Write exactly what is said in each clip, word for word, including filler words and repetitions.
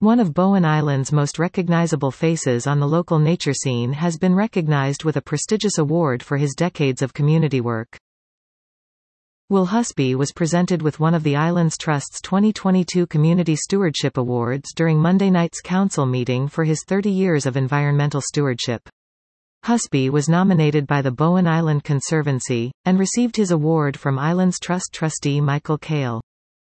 One of Bowen Island's most recognizable faces on the local nature scene has been recognized with a prestigious award for his decades of community work. Will Husby was presented with one of the Islands Trust's twenty twenty-two Community Stewardship Awards during Monday night's council meeting for his thirty years of environmental stewardship. Husby was nominated by the Bowen Island Conservancy, and received his award from Islands Trust trustee Michael Kale.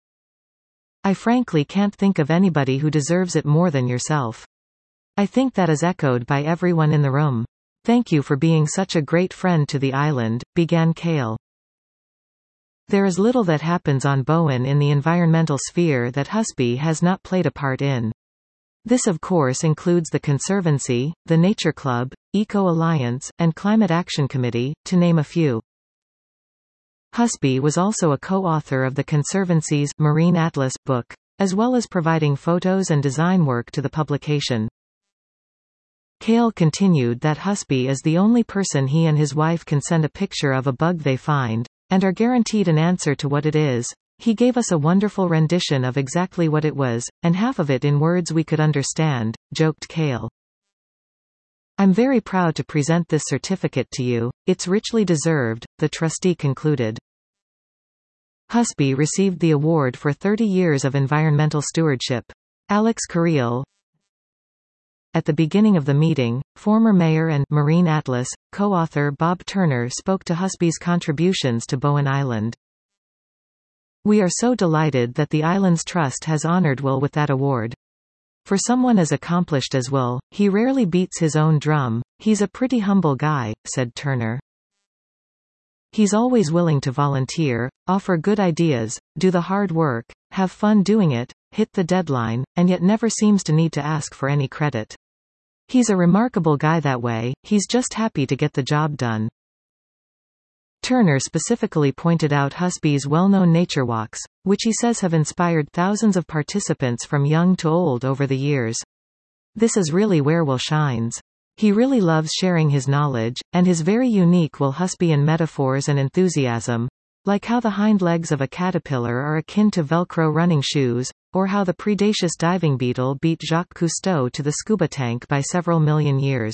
"I frankly can't think of anybody who deserves it more than yourself. I think that is echoed by everyone in the room. Thank you for being such a great friend to the island," began Kale. There is little that happens on Bowen in the environmental sphere that Husby has not played a part in. This of course includes the Conservancy, the Nature Club, Eco Alliance, and Climate Action Committee, to name a few. Husby was also a co-author of the Conservancy's Marine Atlas book, as well as providing photos and design work to the publication. Kale continued that Husby is the only person he and his wife can send a picture of a bug they find, and are guaranteed an answer to what it is. "He gave us a wonderful rendition of exactly what it was, and half of it in words we could understand," joked Kale. "I'm very proud to present this certificate to you. It's richly deserved," the trustee concluded. Husby received the award for thirty years of environmental stewardship. Alex Carril. At the beginning of the meeting, former mayor and Marine Atlas co-author Bob Turner spoke to Husby's contributions to Bowen Island. "We are so delighted that the Islands Trust has honored Will with that award. For someone as accomplished as Will, he rarely beats his own drum. He's a pretty humble guy," said Turner. "He's always willing to volunteer, offer good ideas, do the hard work, have fun doing it, hit the deadline, and yet never seems to need to ask for any credit. He's a remarkable guy that way, he's just happy to get the job done." Turner specifically pointed out Husby's well-known nature walks, which he says have inspired thousands of participants from young to old over the years. "This is really where Will shines. He really loves sharing his knowledge, and his very unique Will Husbyan metaphors and enthusiasm, like how the hind legs of a caterpillar are akin to Velcro running shoes, or how the predaceous diving beetle beat Jacques Cousteau to the scuba tank by several million years.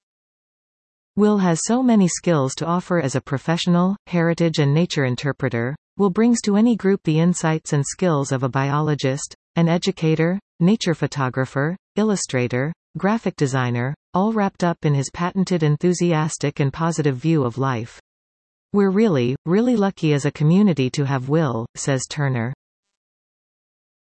Will has so many skills to offer as a professional, heritage and nature interpreter. Will brings to any group the insights and skills of a biologist, an educator, nature photographer, illustrator, graphic designer, all wrapped up in his patented enthusiastic and positive view of life. We're really, really lucky as a community to have Will," says Turner.